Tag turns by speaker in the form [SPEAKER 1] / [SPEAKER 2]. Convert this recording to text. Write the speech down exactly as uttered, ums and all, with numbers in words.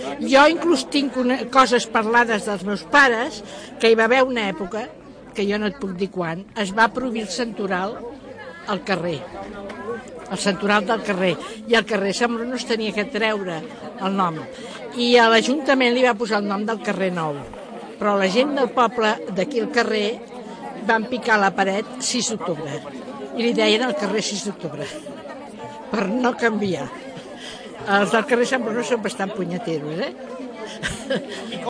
[SPEAKER 1] Jo inclús tinc una, coses parlades dels meus pares, que hi va haver una època, que jo no et puc dir quan, es va prohibir el santoral al carrer, el santoral del carrer, i al carrer Sant Bruno es tenia que treure el nom, i a l'Ajuntament li va posar el nom del carrer Nou, però la gent del poble d'aquí al carrer van picar la paret sis d'octubre, i li deien el carrer sis d'octubre, per no canviar. Els del carrer Sant Bruno són bastant punyeteros, eh?